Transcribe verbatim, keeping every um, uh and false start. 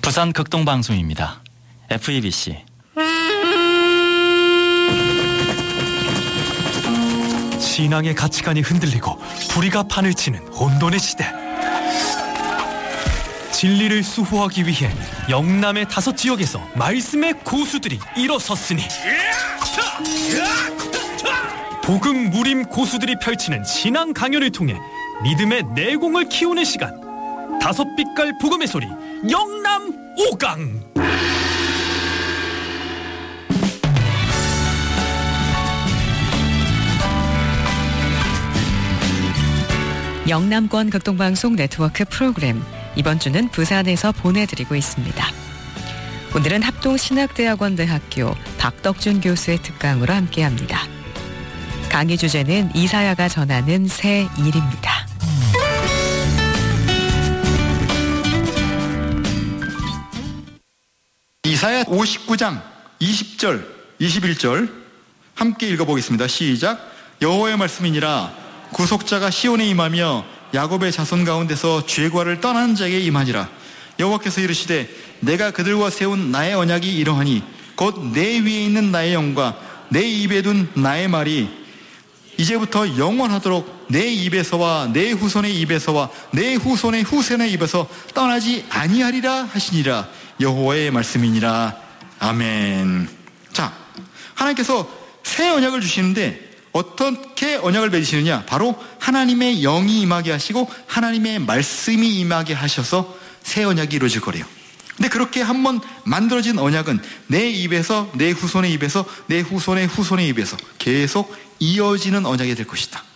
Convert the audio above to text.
부산 극동방송입니다. 에프이비씨. 신앙의 가치관이 흔들리고 불의가 판을 치는 혼돈의 시대. 진리를 수호하기 위해 영남의 다섯 지역에서 말씀의 고수들이 일어섰으니 복음 무림 고수들이 펼치는 신앙 강연을 통해 믿음의 내공을 키우는 시간, 다섯 빛깔 복음의 소리 영남 오강. 영남권 극동방송 네트워크 프로그램, 이번 주는 부산에서 보내드리고 있습니다. 오늘은 합동신학대학원대학교 박덕준 교수의 특강으로 함께합니다. 강의 주제는 이사야가 전하는 새 일입니다. 이사야 오십구 장 이십 절 이십일 절 함께 읽어보겠습니다. 시작. 여호와의 말씀이니라. 구속자가 시온에 임하며 야곱의 자손 가운데서 죄과를 떠나는 자에게 임하니라. 여호와께서 이르시되 내가 그들과 세운 나의 언약이 이러하니 곧 내 위에 있는 나의 영과 내 입에 둔 나의 말이 이제부터 영원하도록 내 입에서와 내 후손의 입에서와 내 후손의 후손의 입에서 떠나지 아니하리라 하시니라. 여호와의 말씀이니라. 아멘. 자, 하나님께서 새 언약을 주시는데 어떻게 언약을 맺으시느냐? 바로 하나님의 영이 임하게 하시고 하나님의 말씀이 임하게 하셔서 새 언약이 이루어질 거래요. 근데 그렇게 한번 만들어진 언약은 내 입에서 내 후손의 입에서 내 후손의 후손의 입에서 계속 이어지는 언약이 될 것이다.